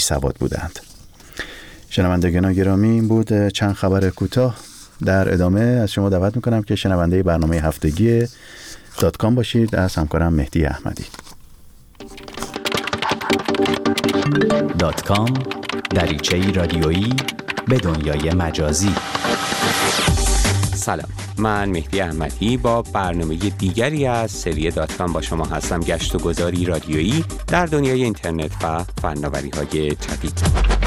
سواد بودند. شنوندگان گرامی، این بود چند خبر کوتاه. در ادامه از شما دعوت میکنم که شنونده برنامه هفتگی .com باشید از همکارم مهدی احمدی. .com دریچه‌ای رادیویی به دنیای مجازی. سلام، من مهدی احمدی با برنامه دیگری از سری .com با شما هستم. گشت و گذاری رادیویی در دنیای اینترنت و فناوری‌های جدید.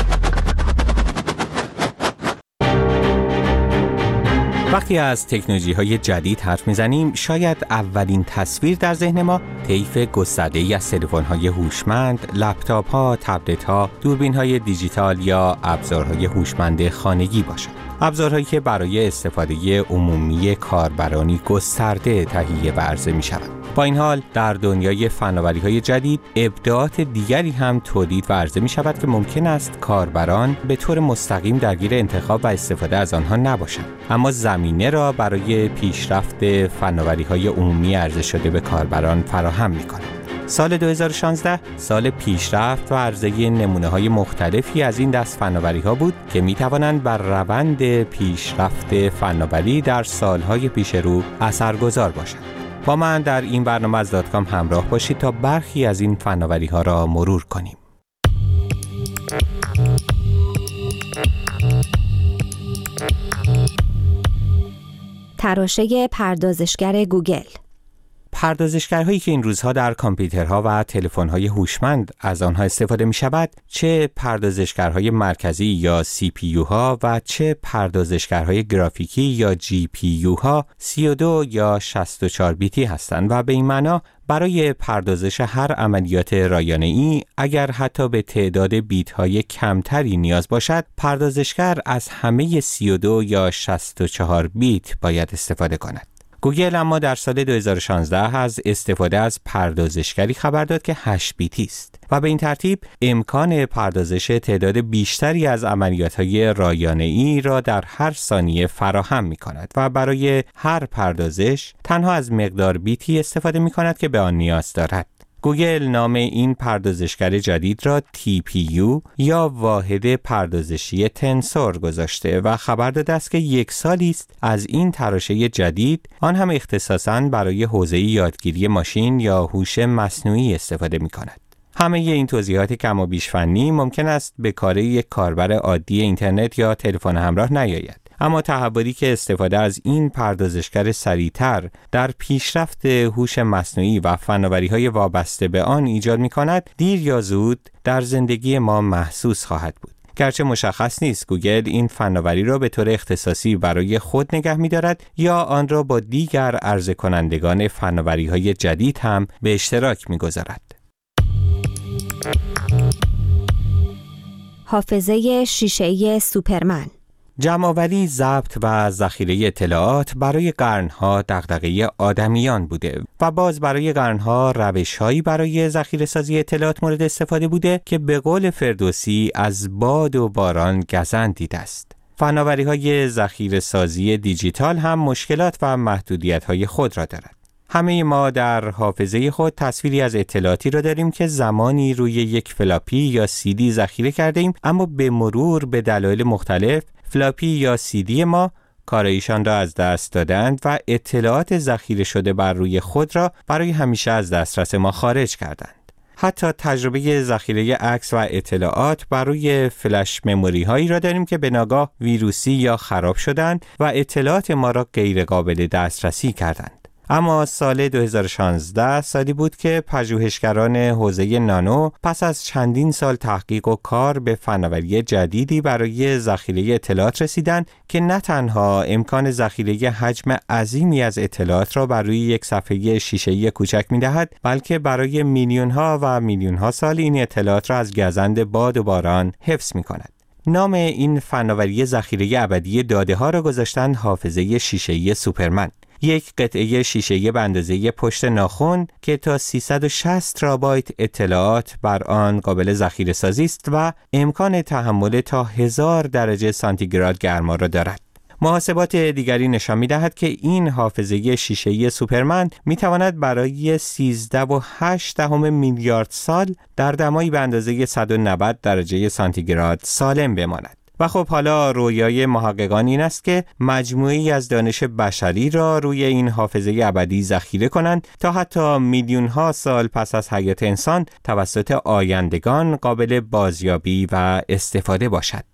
وقتی از تکنولوژی‌های جدید حرف می‌زنیم، شاید اولین تصویر در ذهن ما طیف گسترده‌ای از تلفن‌های هوشمند، لپتاپ‌ها، تبلت‌ها، دوربین‌های دیجیتال یا ابزارهای هوشمند خانگی باشد. ابزارهایی که برای استفاده عمومی کاربرانی گسترده تهیه و عرضه می‌شوند. با این حال در دنیای فناوری‌های جدید ابداعات دیگری هم تولید و عرضه می‌شود که ممکن است کاربران به طور مستقیم درگیر انتخاب و استفاده از آنها نباشند، اما زمینه را برای پیشرفت فناوری‌های عمومی عرضه شده به کاربران فراهم می‌کند. سال 2016 سال پیشرفت و عرضه نمونه‌های مختلفی از این دست فناوری‌ها بود که می‌توانند بر روند پیشرفت فناوری در سال‌های پیش رو اثرگذار باشند. با من در این برنامه از .com همراه باشید تا برخی از این فناوری‌ها را مرور کنیم. تراشه پردازشگر گوگل. پردازشگرهایی که این روزها در کامپیوترها و تلفن‌های هوشمند از آنها استفاده می‌شود، چه پردازشگرهای مرکزی یا CPU ها و چه پردازشگرهای گرافیکی یا GPU ها 32 یا 64 بیتی هستند و به این معنا برای پردازش هر عملیات رایانه‌ای اگر حتی به تعداد بیت‌های کمتری نیاز باشد، پردازشگر از همه 32 یا 64 بیت باید استفاده کند. گوگل اما در سال 2016 از استفاده از پردازشگری خبر داد که 8 بیتی است و به این ترتیب امکان پردازش تعداد بیشتری از عملیات‌های رایانه‌ای را در هر ثانیه فراهم می‌کند و برای هر پردازش تنها از مقدار بیتی استفاده می‌کند که به آن نیاز دارد. گوگل نام این پردازشگر جدید را TPU یا واحد پردازشی تنسور گذاشته و خبر داده است که 1 سالی است از این تراشه جدید، آن هم اختصاصاً برای حوزه یادگیری ماشین یا هوش مصنوعی استفاده می‌کند. همه این توضیحات کم و بیش فنی ممکن است به کار یک کاربر عادی اینترنت یا تلفن همراه نیاید. اما تحولی که استفاده از این پردازشگر سریعتر در پیشرفت هوش مصنوعی و فناوری‌های وابسته به آن ایجاد می‌کند، دیر یا زود در زندگی ما محسوس خواهد بود. گرچه مشخص نیست گوگل این فناوری را به طور اختصاصی برای خود نگه می‌دارد یا آن را با دیگر عرضه کنندگان فناوری‌های جدید هم به اشتراک می‌گذارد. حافظه شیشه‌ای سوپرمن. جمع‌آوری، ضبط و ذخیره اطلاعات برای قرن‌ها دغدغه آدمیان بوده و باز برای قرن‌ها روش‌هایی برای ذخیره‌سازی اطلاعات مورد استفاده بوده که به قول فردوسی از باد و باران گزند دیده است. فناوری‌های ذخیره‌سازی دیجیتال هم مشکلات و محدودیت‌های خود را دارد. همه ما در حافظه خود تصویری از اطلاعاتی را داریم که زمانی روی یک فلاپی یا CD ذخیره کرده ایم، اما به مرور به دلایل مختلف فلاپی یا CD ما کارایشان را از دست دادند و اطلاعات ذخیره شده بر روی خود را برای همیشه از دسترس ما خارج کردند. حتی تجربه ذخیره عکس و اطلاعات بر روی فلش مموری هایی را داریم که به ناگاه ویروسی یا خراب شدند و اطلاعات ما را غیر قابل دسترسی کردند. اما سال 2016 سالی بود که پژوهشگران حوزه نانو پس از چندین سال تحقیق و کار به فناوری جدیدی برای ذخیره اطلاعات رسیدند که نه تنها امکان ذخیره حجم عظیمی از اطلاعات را بر روی یک صفحه شیشه‌ای کوچک می‌دهد، بلکه برای میلیون‌ها و میلیون‌ها سال این اطلاعات را از گزند باد و باران حفظ می‌کند. نام این فناوری ذخیره ابدی داده‌ها را گذاشتند حافظه شیشه‌ای سوپرمن. یک قطعه شیشه‌ای به اندازه پشت ناخن که تا 360 ترابایت اطلاعات بر آن قابل ذخیره سازی است و امکان تحمل تا 1000 درجه سانتیگراد گرما را دارد. محاسبات دیگری نشان می‌دهد که این حافظه شیشه‌ای سوپرمن می‌تواند برای 13.8 میلیارد سال در دمایی به اندازه 190 درجه سانتیگراد سالم بماند. و خب حالا رویای محققان این است که مجموعه‌ای از دانش بشری را روی این حافظه ابدی ذخیره کنند تا حتی میلیون‌ها سال پس از حیات انسان توسط آیندگان قابل بازیابی و استفاده باشد.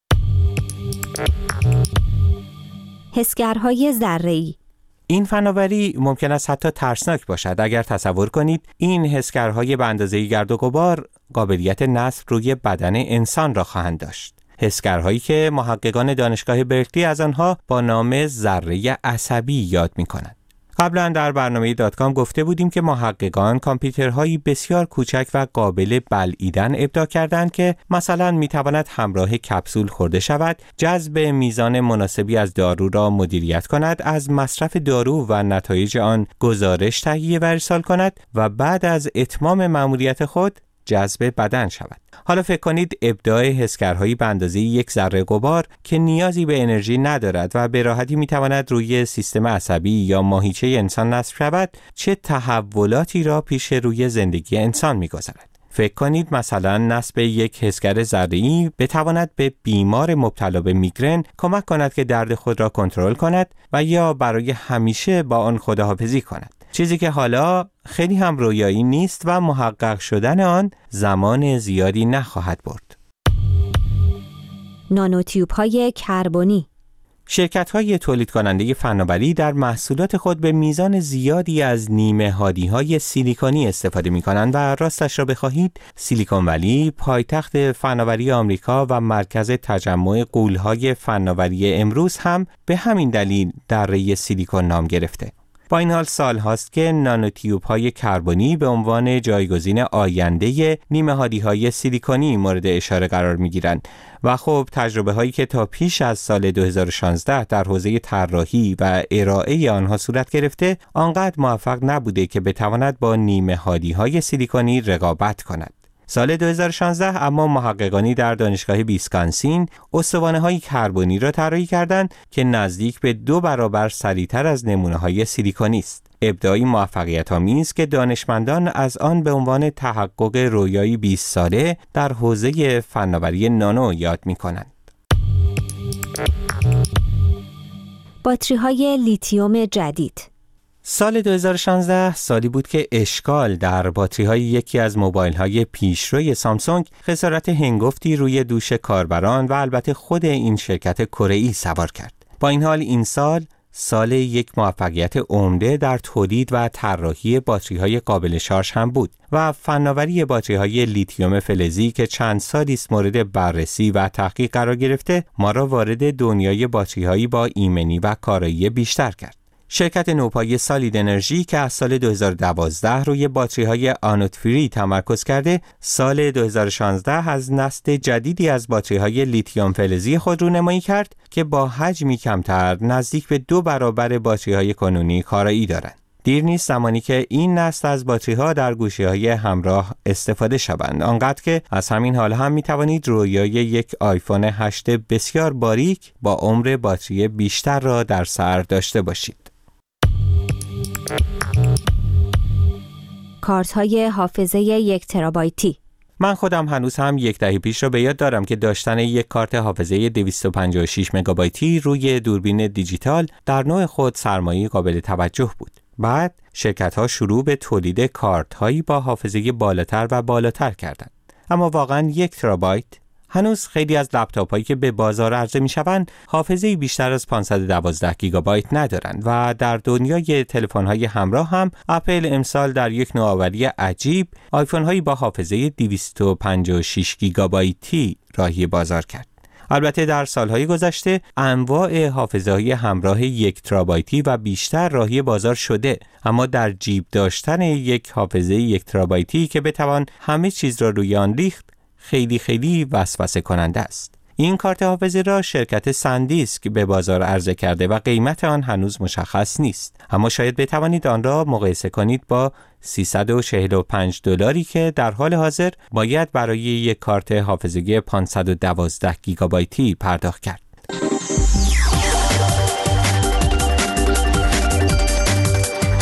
حسگرهای ذره‌ای. این فناوری ممکن است حتی ترسناک باشد اگر تصور کنید این حسگرهای به اندازه گرد و غبار قابلیت نصب روی بدن انسان را خواهند داشت. حسگرهایی که محققان دانشگاه برکلی از آنها با نام ذره عصبی یاد می‌کنند. قبلا در برنامه .com گفته بودیم که محققان کامپیوترهایی بسیار کوچک و قابل بلعیدن ابداع کردند که مثلا می‌تواند همراه کپسول خورده شود، جذب میزان مناسبی از دارو را مدیریت کند، از مصرف دارو و نتایج آن گزارش تهیه و ارسال کند و بعد از اتمام مأموریت خود جذب بدن شود. حالا فکر کنید ابداع حسگرهایی به اندازه یک ذره غبار که نیازی به انرژی ندارد و به راحتی میتواند روی سیستم عصبی یا ماهیچه انسان نصب شود چه تحولاتی را پیش روی زندگی انسان میگذارد. فکر کنید مثلا نصب یک حسگر ذره‌ای بتواند به بیمار مبتلا به میگرن کمک کند که درد خود را کنترل کند و یا برای همیشه با آن خداحافظی کند. چیزی که حالا خیلی هم رویایی نیست و محقق شدن آن زمان زیادی نخواهد برد. نانوتیوب‌های کربنی. شرکت‌های تولید کننده فناوری در محصولات خود به میزان زیادی از نیمه هادی‌های سیلیکونی استفاده می‌کنند و راستش را بخواهید سیلیکون ولی پایتخت فناوری آمریکا و مرکز تجمع غول‌های فناوری امروز هم به همین دلیل دره سیلیکون نام گرفته. با این حال سال هاست که نانوتیوب‌های کربنی به عنوان جایگزین آینده نیمه هادی‌های سیلیکونی مورد اشاره قرار می‌گیرند و خب تجربه هایی که تا پیش از سال 2016 در حوزه طراحی و ارائه آنها صورت گرفته آنقدر موفق نبوده که بتواند با نیمه هادی‌های سیلیکونی رقابت کند. سال 2016 اما محققانی در دانشگاه ویسکانسین استوانه‌های کربنی را طراحی کردند که نزدیک به 2 برابر سریعتر از نمونه‌های سیلیکونی است. ابداعی موفقیت‌آمیز که دانشمندان از آن به عنوان تحقق رویایی 20 ساله در حوزه فناوری نانو یاد می‌کنند. باتری‌های لیتیوم جدید. سال 2016 سالی بود که اشکال در باتری‌های یکی از موبایل‌های پیشروی سامسونگ خسارت هنگفتی روی دوش کاربران و البته خود این شرکت کره‌ای سوار کرد. با این حال این سال یک موفقیت عمده در تولید و طراحی باتری‌های قابل شارژ هم بود و فناوری باتری‌های لیتیوم فلزی که چند سالی است مورد بررسی و تحقیق قرار گرفته ما را وارد دنیای باتری‌هایی با ایمنی و کارایی بیشتر کرد. شرکت نوپای سالید انرژی که از سال 2012 روی باتری‌های آنود فری تمرکز کرده، سال 2016 از نسل جدیدی از باتری‌های لیتیوم فلزی خود رونمایی کرد که با حجمی کمتر نزدیک به 2 برابر باتری‌های کنونی کارایی دارند. دیر نیست زمانی که این نسل از باتری‌ها در گوشی‌های همراه استفاده شوند، آنقدر که از همین حال هم می‌توانید رویای یک آیفون 8 بسیار باریک با عمر باتری بیشتر را در سر داشته باشید. کارت‌های حافظه 1 ترابایتی. من خودم هنوز هم 10 دهه پیش را به یاد دارم که داشتن یک کارت حافظه 256 مگابایتی روی دوربین دیجیتال در نوع خود سرمایه قابل توجه بود. بعد شرکت‌ها شروع به تولید کارت‌هایی با حافظه بالاتر و بالاتر کردند. اما واقعاً 1 ترابایت هنوز خیلی از لپتاپ‌هایی که به بازار عرضه می‌شوند حافظه‌ای بیشتر از 512 گیگابایت ندارند و در دنیای تلفن‌های همراه هم اپل امسال در یک نوآوری عجیب آیفون‌هایی با حافظه 256 گیگابایتی راهی بازار کرد. البته در سالهای گذشته انواع حافظه‌های همراه 1 ترابایتی و بیشتر راهی بازار شده، اما در جیب داشتن یک حافظه 1 ترابایتی که بتوان همه چیز را روی آن ریخت خیلی وسوسه کننده است. این کارت حافظه را شرکت سندیسک به بازار عرضه کرده و قیمت آن هنوز مشخص نیست، اما شاید بتوانید آن را مقایسه کنید با $345 که در حال حاضر باید برای یک کارت حافظه 512 گیگابایتی پرداخت کرد.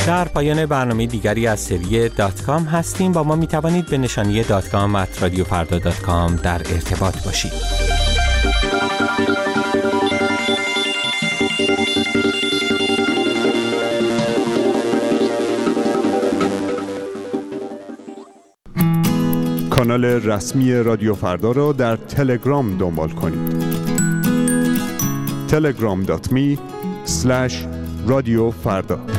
در پایان برنامه دیگری از سری .com هستیم. با ما می توانید به نشانی .com@radiofarda.com در ارتباط باشید. کانال رسمی رادیو فردا را در تلگرام دنبال کنید. telegram.me/radiofarda